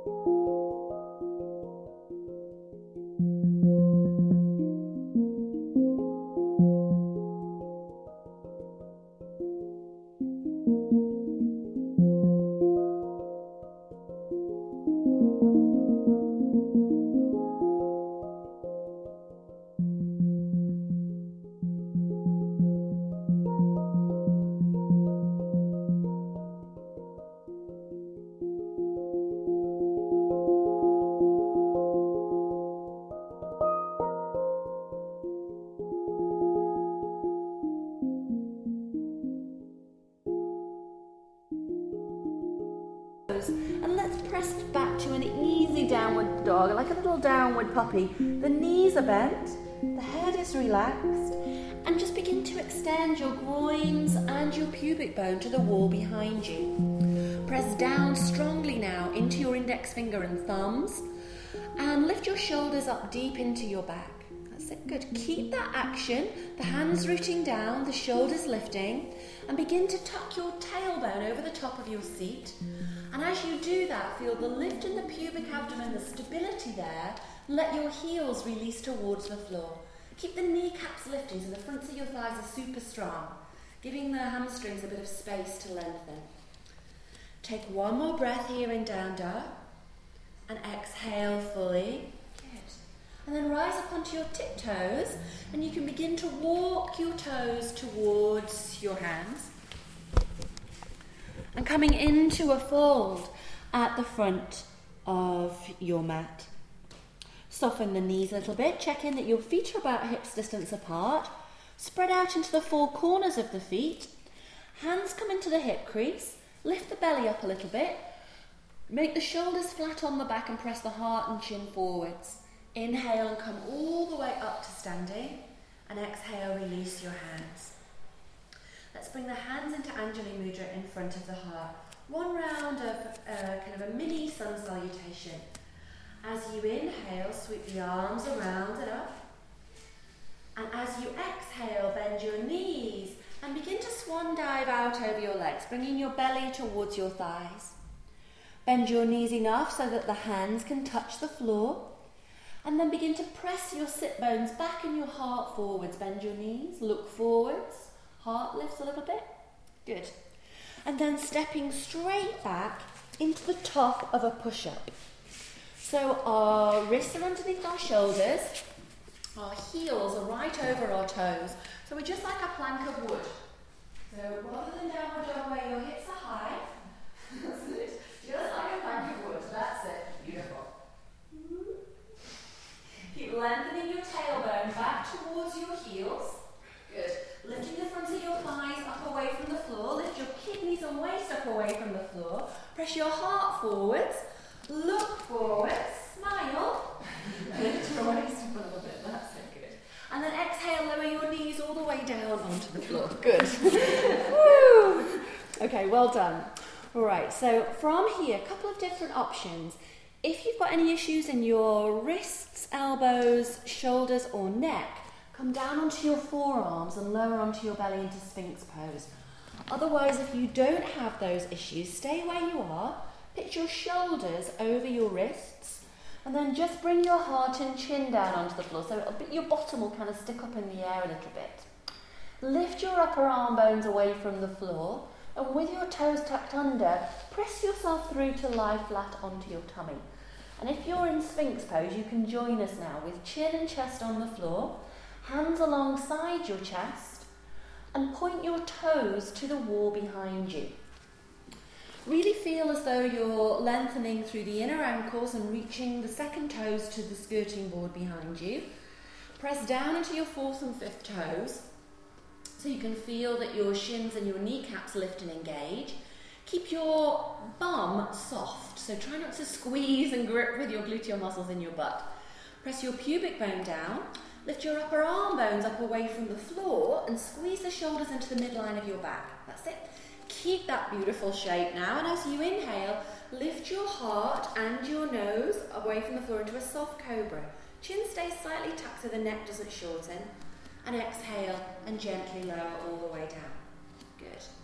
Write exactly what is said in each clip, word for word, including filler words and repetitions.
And let's press back to an easy downward dog, like a little downward puppy. The knees are bent, the head is relaxed, and just begin to extend your groins and your pubic bone to the wall behind you. Press down strongly now into your index finger and thumbs, and lift your shoulders up deep into your back. That's it, good. Keep that action, the hands rooting down, the shoulders lifting, and begin to tuck your tailbone over the top of your seat. And as you do that, feel the lift in the pubic abdomen, the stability there. Let your heels release towards the floor. Keep the kneecaps lifting so the fronts of your thighs are super strong, giving the hamstrings a bit of space to lengthen. Take one more breath here in down dog, and exhale fully. Good. And then rise up onto your tiptoes, and you can begin to walk your toes towards your hands. And coming into a fold at the front of your mat. Soften the knees a little bit. Check in that your feet are about hips distance apart. Spread out into the four corners of the feet. Hands come into the hip crease. Lift the belly up a little bit. Make the shoulders flat on the back and press the heart and chin forwards. Inhale and come all the way up to standing. And exhale, release your hands. Let's bring the hands into Anjali Mudra in front of the heart. One round of uh, kind of a mini sun salutation. As you inhale, sweep the arms around and up. And as you exhale, bend your knees and begin to swan dive out over your legs, bringing your belly towards your thighs. Bend your knees enough so that the hands can touch the floor. And then begin to press your sit bones back and your heart forwards. Bend your knees, look forwards. Heart lifts a little bit. Good. And then stepping straight back into the top of a push-up. So our wrists are underneath our shoulders. Our heels are right over our toes. So we're just like a plank of wood. So rather than downward dog where your hips are high, that's it. Just like a plank of wood. That's it. Beautiful. Keep lengthening your tailbone back towards your heels. Good. Lifting the fronts of your thighs up away from the floor. Lift your kidneys and waist up away from the floor. Press your heart forwards. Look forwards. Smile. Lift your waist up a little bit. That's it. Good. And then exhale, lower your knees all the way down onto the floor. Good. Woo. Okay, well done. All right, so from here, a couple of different options. If you've got any issues in your wrists, elbows, shoulders, or neck, come down onto your forearms and lower onto your belly into Sphinx pose. Otherwise, if you don't have those issues, stay where you are, pitch your shoulders over your wrists, and then just bring your heart and chin down onto the floor, so it'll be, your bottom will kind of stick up in the air a little bit. Lift your upper arm bones away from the floor, and with your toes tucked under, press yourself through to lie flat onto your tummy. And if you're in Sphinx pose, you can join us now with chin and chest on the floor, hands alongside your chest, and point your toes to the wall behind you. Really feel as though you're lengthening through the inner ankles and reaching the second toes to the skirting board behind you. Press down into your fourth and fifth toes so you can feel that your shins and your kneecaps lift and engage. Keep your bum soft, so try not to squeeze and grip with your gluteal muscles in your butt. Press your pubic bone down. Lift your upper arm bones up away from the floor and squeeze the shoulders into the midline of your back. That's it. Keep that beautiful shape now, and as you inhale, lift your heart and your nose away from the floor into a soft cobra. Chin stays slightly tucked so the neck doesn't shorten. And exhale and gently lower all the way down. Good.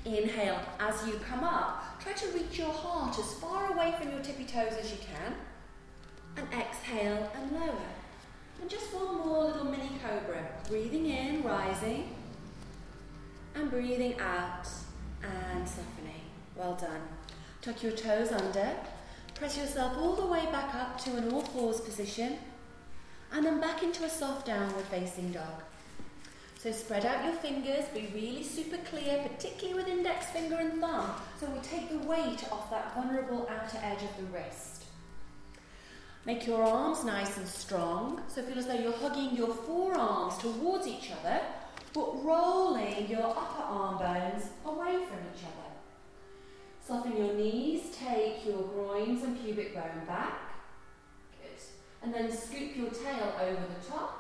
Inhale as you come up. Try to reach your heart as far away from your tippy toes as you can. And exhale and lower. And just one more little mini cobra. Breathing in, rising. And breathing out and softening. Well done. Tuck your toes under. Press yourself all the way back up to an all fours position. And then back into a soft downward facing dog. So spread out your fingers, be really super clear, particularly with index finger and thumb, so we take the weight off that vulnerable outer edge of the wrist. Make your arms nice and strong, so feel as though you're hugging your forearms towards each other, but rolling your upper arm bones away from each other. Soften your knees, take your groins and pubic bone back. Good. And then scoop your tail over the top.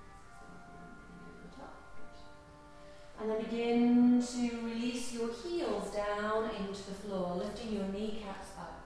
And then begin to release your heels down into the floor, lifting your kneecaps up.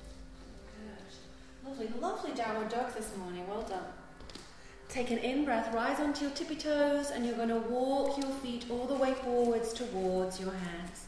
Good. Lovely, lovely downward dog this morning. Well done. Take an in-breath, rise onto your tippy toes, and you're going to walk your feet all the way forwards towards your hands.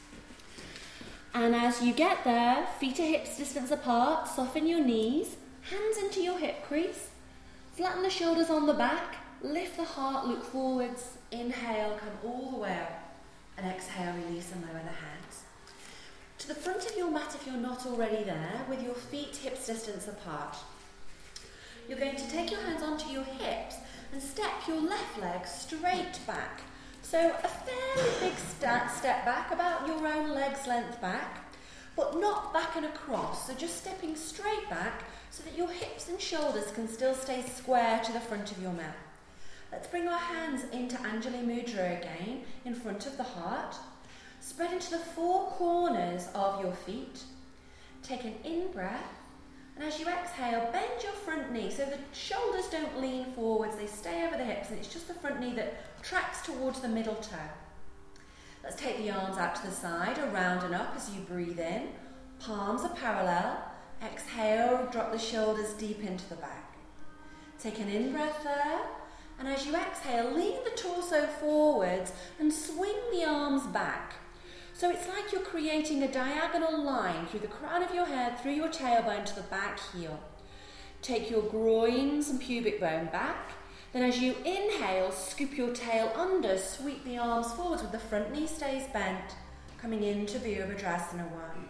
And as you get there, feet are hips distance apart, soften your knees, hands into your hip crease, flatten the shoulders on the back, lift the heart, look forwards, inhale, come all the way up, and exhale, release and lower the hands. To the front of your mat if you're not already there, with your feet hips distance apart. You're going to take your hands onto your hips and step your left leg straight back. So a fairly big st- step back, about your own leg's length back, but not back and across, so just stepping straight back so that your hips and shoulders can still stay square to the front of your mat. Let's bring our hands into Anjali Mudra again, in front of the heart. Spread into the four corners of your feet. Take an in-breath, and as you exhale, bend your front knee so the shoulders don't lean forwards, they stay over the hips, and it's just the front knee that tracks towards the middle toe. Let's take the arms out to the side, around and up as you breathe in. Palms are parallel. Exhale, drop the shoulders deep into the back. Take an in-breath there. And as you exhale, lean the torso forwards and swing the arms back. So it's like you're creating a diagonal line through the crown of your head, through your tailbone to the back heel. Take your groins and pubic bone back. Then as you inhale, scoop your tail under, sweep the arms forwards with the front knee stays bent, coming into Virabhadrasana one.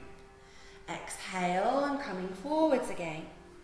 Exhale and coming forwards again.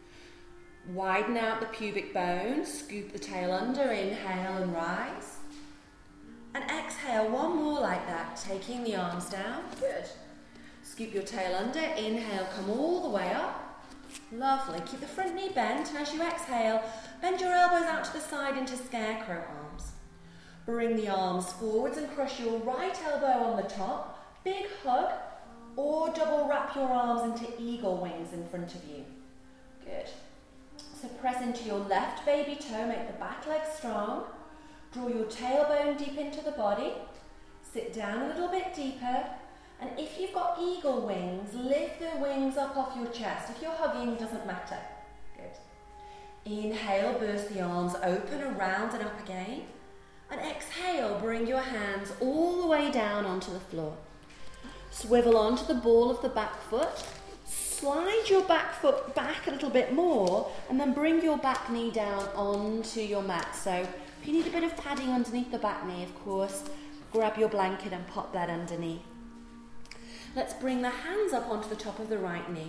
Widen out the pubic bone, scoop the tail under, inhale and rise. And exhale, one more like that, taking the arms down. Good. Scoop your tail under, inhale, come all the way up. Lovely. Keep the front knee bent, and as you exhale, bend your elbows out to the side into scarecrow arms. Bring the arms forwards and cross your right elbow on the top. Big hug, or double wrap your arms into eagle wings in front of you. Good. So press into your left baby toe, make the back leg strong. Draw your tailbone deep into the body. Sit down a little bit deeper. And if you've got eagle wings, lift the wings up off your chest. If you're hugging, it doesn't matter. Good. Inhale, burst the arms open, around and up again. And exhale, bring your hands all the way down onto the floor. Swivel onto the ball of the back foot. Slide your back foot back a little bit more, and then bring your back knee down onto your mat. So if you need a bit of padding underneath the back knee, of course, grab your blanket and pop that underneath. Let's bring the hands up onto the top of the right knee.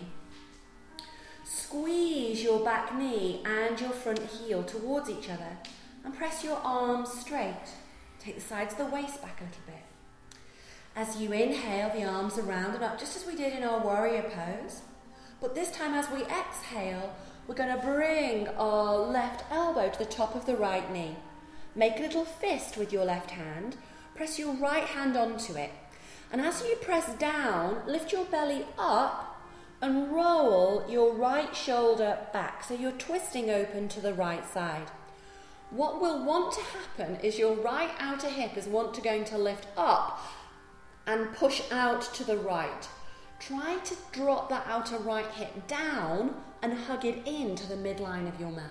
Squeeze your back knee and your front heel towards each other, and press your arms straight. Take the sides of the waist back a little bit. As you inhale, the arms are round and up, just as we did in our warrior pose. But this time as we exhale, we're going to bring our left elbow to the top of the right knee. Make a little fist with your left hand. Press your right hand onto it. And as you press down, lift your belly up and roll your right shoulder back. So you're twisting open to the right side. What will want to happen is your right outer hip is want to going to lift up and push out to the right. Try to drop that outer right hip down and hug it into the midline of your mat.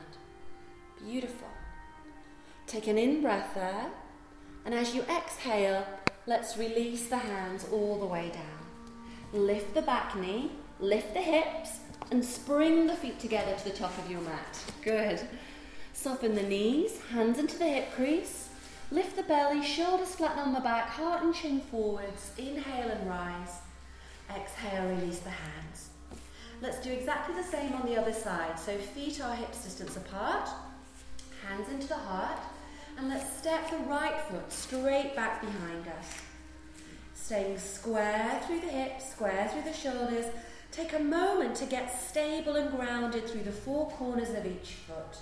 Beautiful. Take an in-breath there, and as you exhale, let's release the hands all the way down. Lift the back knee, lift the hips, and spring the feet together to the top of your mat. Good. Soften the knees, hands into the hip crease. Lift the belly, shoulders flatten on the back, heart and chin forwards. Inhale and rise. Exhale, release the hands. Let's do exactly the same on the other side. So feet are hips distance apart, hands into the heart, and let's step the right foot straight back behind us. Staying square through the hips, square through the shoulders. Take a moment to get stable and grounded through the four corners of each foot.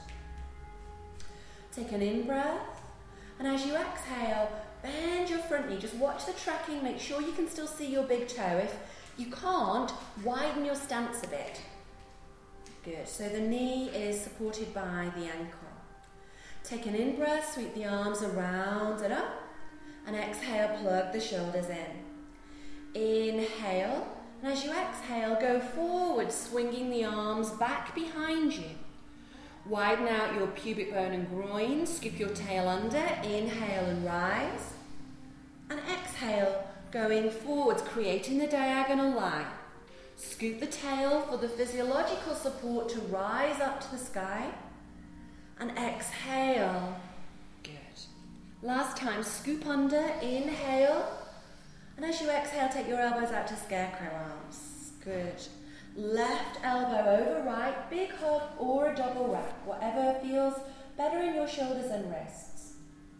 Take an in-breath, and as you exhale, bend your front knee. Just watch the tracking, make sure you can still see your big toe. If you can't, widen your stance a bit. Good, so the knee is supported by the ankle. Take an in-breath, sweep the arms around and up, and exhale, plug the shoulders in. Inhale, and as you exhale, go forward, swinging the arms back behind you. Widen out your pubic bone and groin, scoop your tail under, inhale and rise. And exhale, going forwards, creating the diagonal line. Scoop the tail for the physiological support to rise up to the sky. And exhale. Good. Last time, scoop under, inhale. And as you exhale, take your elbows out to scarecrow arms. Good. Left elbow over right, big hug or a double wrap, whatever feels better in your shoulders and wrists.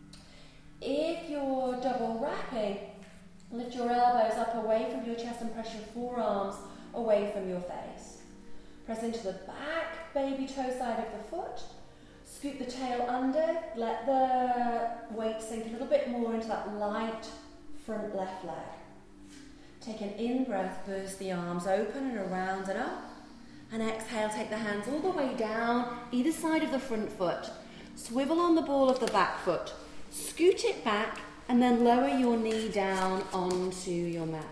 If you're double wrapping, lift your elbows up away from your chest and press your forearms away from your face. Press into the back, baby toe side of the foot. Scoop the tail under, let the weight sink a little bit more into that light front left leg. Take an in-breath, burst the arms open and around and up. And exhale, take the hands all the way down, either side of the front foot. Swivel on the ball of the back foot. Scoot it back and then lower your knee down onto your mat.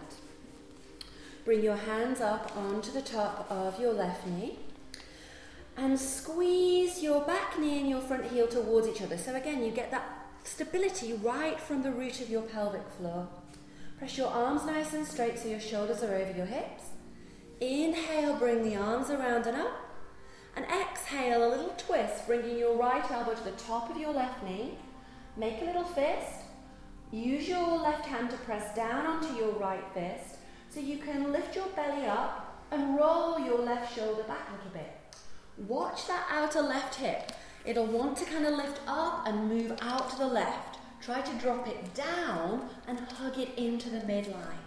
Bring your hands up onto the top of your left knee. And squeeze your back knee and your front heel towards each other. So again, you get that stability right from the root of your pelvic floor. Press your arms nice and straight so your shoulders are over your hips. Inhale, bring the arms around and up. And exhale, a little twist, bringing your right elbow to the top of your left knee. Make a little fist. Use your left hand to press down onto your right fist so you can lift your belly up and roll your left shoulder back a little bit. Watch that outer left hip. It'll want to kind of lift up and move out to the left. Try to drop it down and hug it into the midline.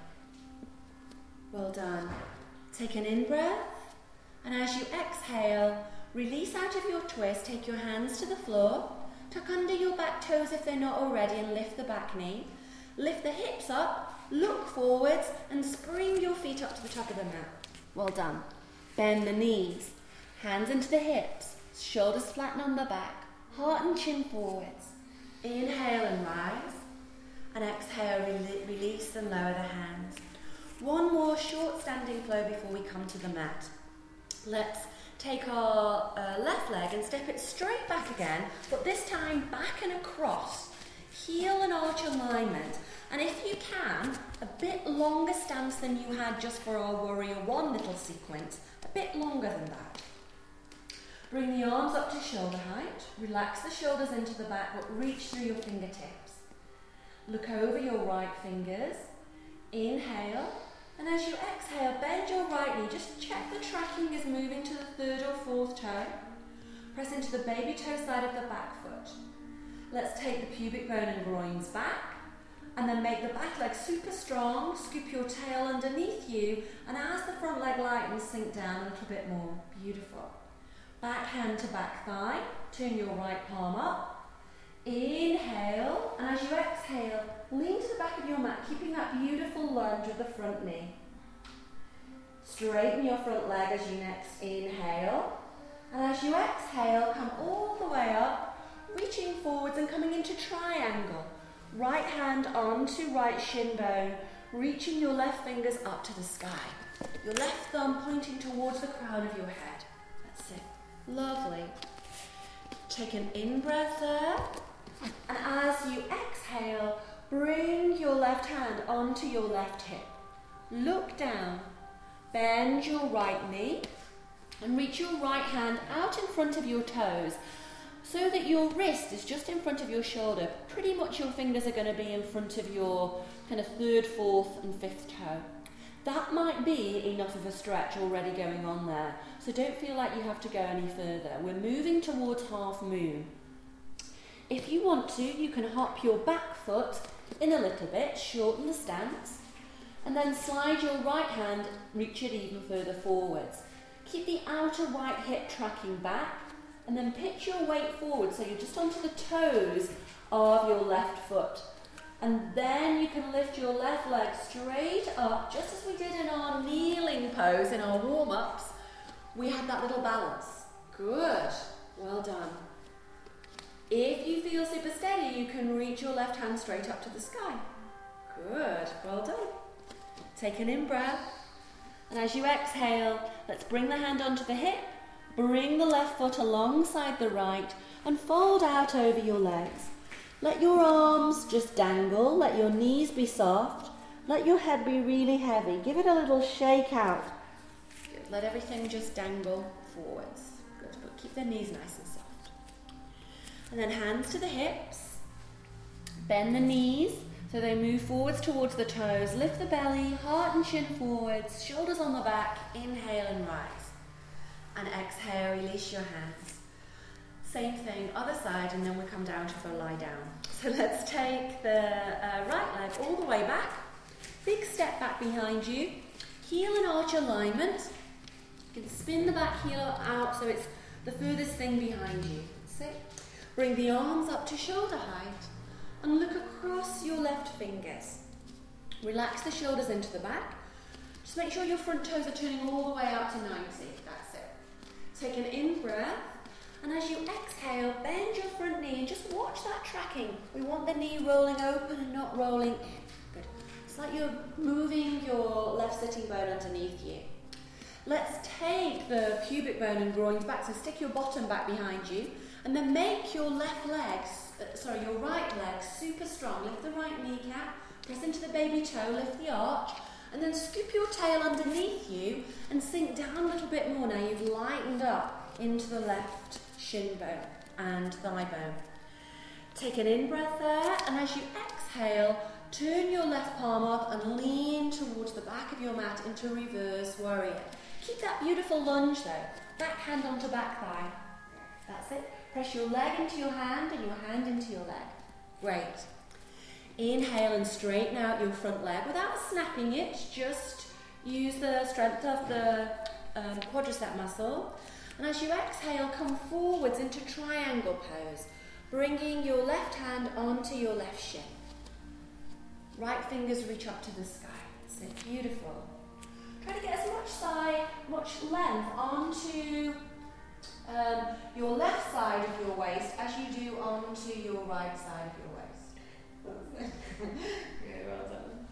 Well done. Take an in-breath, and as you exhale, release out of your twist. Take your hands to the floor. Tuck under your back toes if they're not already and lift the back knee. Lift the hips up, look forwards, and spring your feet up to the top of the mat. Well done. Bend the knees, hands into the hips, shoulders flatten on the back, heart and chin forwards. Inhale and rise, and exhale, re- release and lower the hands. One more short standing flow before we come to the mat. Let's take our uh, left leg and step it straight back again, but this time back and across. Heel and arch alignment. And if you can, a bit longer stance than you had just for our warrior one little sequence, a bit longer than that. Bring the arms up to shoulder height. Relax the shoulders into the back, but reach through your fingertips. Look over your right fingers. Inhale. And as you exhale, bend your right knee. Just check the tracking is moving to the third or fourth toe. Press into the baby toe side of the back foot. Let's take the pubic bone and groins back. And then make the back leg super strong. Scoop your tail underneath you. And as the front leg lightens, sink down a little bit more. Beautiful. Back hand to back thigh, turn your right palm up. Inhale, and as you exhale, lean to the back of your mat, keeping that beautiful lunge with the front knee. Straighten your front leg as you next inhale. And as you exhale, come all the way up, reaching forwards and coming into triangle. Right hand onto right shin bone, reaching your left fingers up to the sky. Your left thumb pointing towards the crown of your head. That's it. Lovely. Take an in-breath there. And as you exhale, bring your left hand onto your left hip. Look down, bend your right knee and reach your right hand out in front of your toes so that your wrist is just in front of your shoulder. Pretty much your fingers are going to be in front of your kind of third, fourth and fifth toe. That might be enough of a stretch already going on there, so don't feel like you have to go any further. We're moving towards half moon. If you want to, you can hop your back foot in a little bit, shorten the stance, and then slide your right hand, reach it even further forwards. Keep the outer right hip tracking back, and then pitch your weight forward so you're just onto the toes of your left foot. And then you can lift your left leg straight up, just as we did in our kneeling pose in our warm-ups. We had that little balance. Good. Well done. If you feel super steady, you can reach your left hand straight up to the sky. Good. Well done. Take an in-breath. And as you exhale, let's bring the hand onto the hip, bring the left foot alongside the right, and fold out over your legs. Let your arms just dangle, let your knees be soft, let your head be really heavy. Give it a little shake out. Good. Let everything just dangle forwards. Good, but keep the knees nice and soft. And then hands to the hips. Bend the knees so they move forwards towards the toes. Lift the belly, heart and chin forwards, shoulders on the back. Inhale and rise. And exhale, release your hands. Same thing, other side, and then we come down to the lie down. So let's take the uh, right leg all the way back. Big step back behind you. Heel and arch alignment. You can spin the back heel out so it's the furthest thing behind you. Sit. Bring the arms up to shoulder height and look across your left fingers. Relax the shoulders into the back. Just make sure your front toes are turning all the way out to ninety. That's it. Take an in-breath. And as you exhale, bend your front knee and just watch that tracking. We want the knee rolling open and not rolling in. Good. It's like you're moving your left sitting bone underneath you. Let's take the pubic bone and groins back. So stick your bottom back behind you. And then make your left leg, uh, sorry, your right leg super strong. Lift the right kneecap, press into the baby toe, lift the arch. And then scoop your tail underneath you and sink down a little bit more. Now you've lightened up into the left shin bone and thigh bone. Take an in-breath there, and as you exhale, turn your left palm up and lean towards the back of your mat into reverse warrior. Keep that beautiful lunge though. Back hand onto back thigh. That's it. Press your leg into your hand and your hand into your leg. Great. Inhale and straighten out your front leg without snapping it. Just use the strength of the um, quadricep muscle. And as you exhale, come forwards into triangle pose, bringing your left hand onto your left shin. Right fingers reach up to the sky. So beautiful. Try to get as much side, much length onto um, your left side of your waist as you do onto your right side of your waist. Good, well done.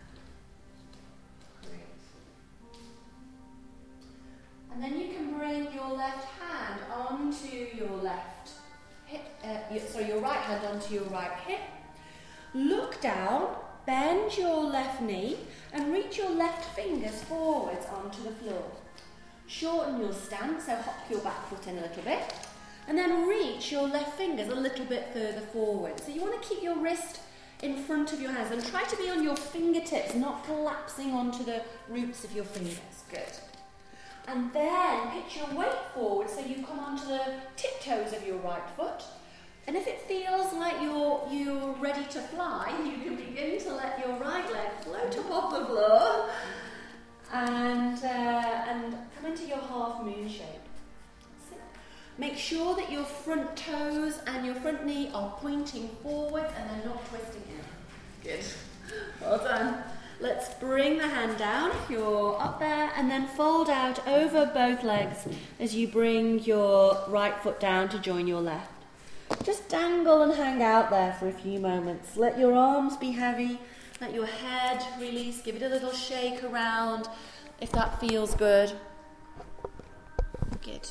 And then you can bring your left hand onto your left hip, uh, your, sorry, your right hand onto your right hip. Look down, bend your left knee, and reach your left fingers forwards onto the floor. Shorten your stance, so hop your back foot in a little bit, and then reach your left fingers a little bit further forward. So you want to keep your wrist in front of your hands, and try to be on your fingertips, not collapsing onto the roots of your fingers. Good. And then pitch your weight forward so you come onto the tiptoes of your right foot. And if it feels like you're, you're ready to fly, you can begin to let your right leg float up off the floor and, uh, and come into your half moon shape. Make sure that your front toes and your front knee are pointing forwards and they're not twisting in. Good. Well done. Let's bring the hand down if you're up there, and then fold out over both legs as you bring your right foot down to join your left. Just dangle and hang out there for a few moments. Let your arms be heavy, let your head release, give it a little shake around if that feels good. Good.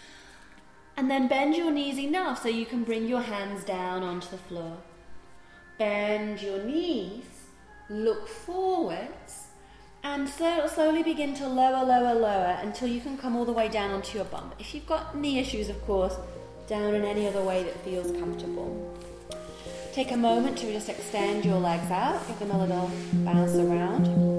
And then bend your knees enough so you can bring your hands down onto the floor. Bend your knees, look forwards, and so slowly begin to lower, lower, lower until you can come all the way down onto your bum. If you've got knee issues, of course, down in any other way that feels comfortable. Take a moment to just extend your legs out, give them a little bounce around.